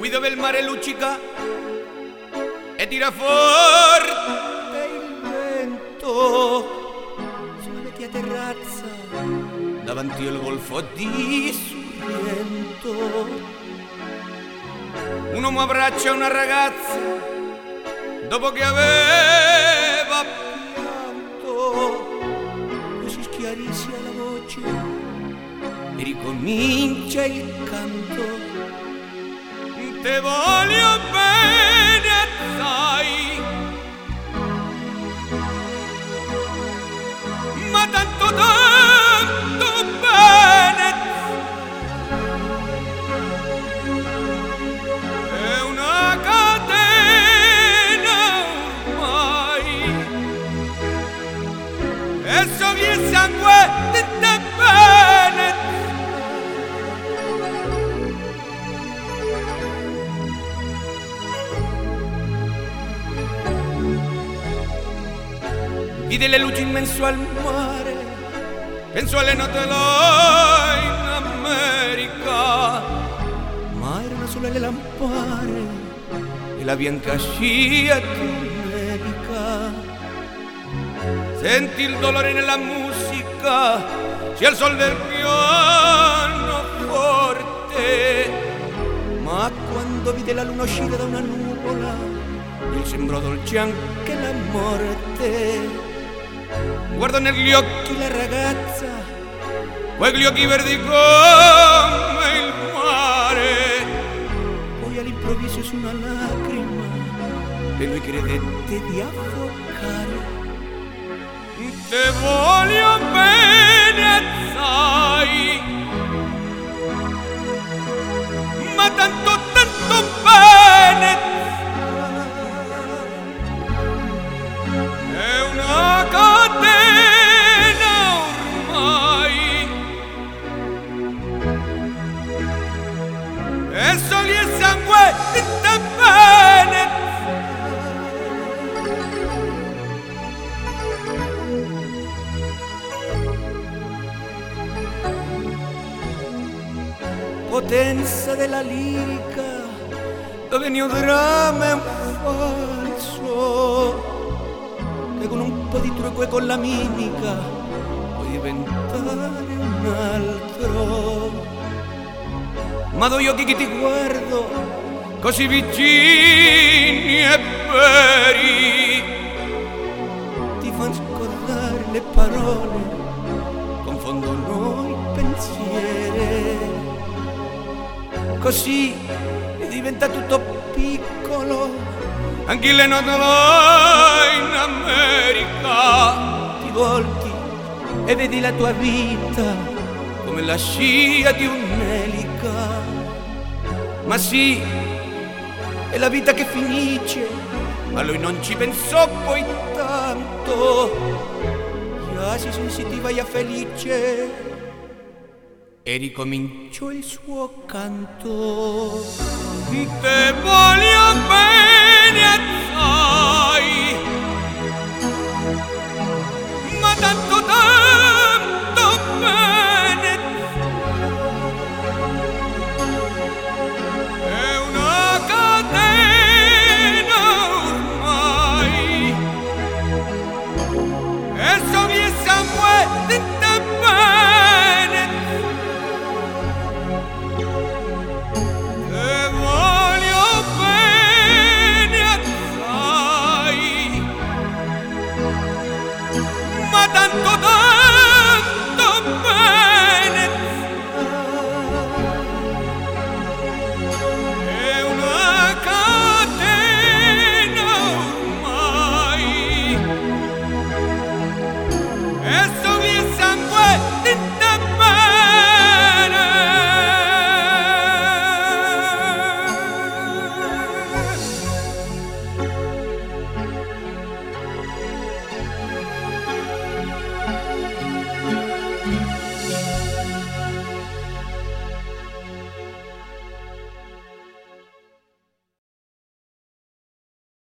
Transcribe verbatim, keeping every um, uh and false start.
qui dove il mare luccica e tira forte il vento sulla vecchia terrazza davanti al golfo di Sorrento. Un uomo abbraccia una ragazza dopo che aveva pianto, così schiarisce la voce e ricomincia il canto. Te voglio bene assai, ma tanto tanto bene, è una catena ormai, e so che il sangue di te bene. Vide le luci immenso al mare, penso alle note là in America, ma erano solo le lampare e la bianca scia d'America. Senti il dolore nella musica, sia il sol del pianoforte, ma quando vide la luna uscire da una nuvola, gli sembrò dolce anche la morte. Guardo negli occhi la ragazza, quegli occhi verdi come il mare. Poi all'improvviso su una lacrima e lui credette di affogare. Te voglio bene assai, ma tanto tanto bene, è una catena ormai, e soli il sangue di te bene. Potenza della lirica, dove ogni dramma è un falso, e con un po' di trucco e con la mimica puoi diventare un altro. Ma due occhi che ti guardo, così vicini e veri, ti fanno scordare le parole, confondono i pensieri. Così diventa tutto piccolo, anche le note là in America. Ti volti e vedi la tua vita come la scia di un'elica. Ma sì, è la vita che finisce, ma lui non ci pensò poi tanto. Già si sentiva già felice e ricominciò il suo canto. Te voglio bene assai,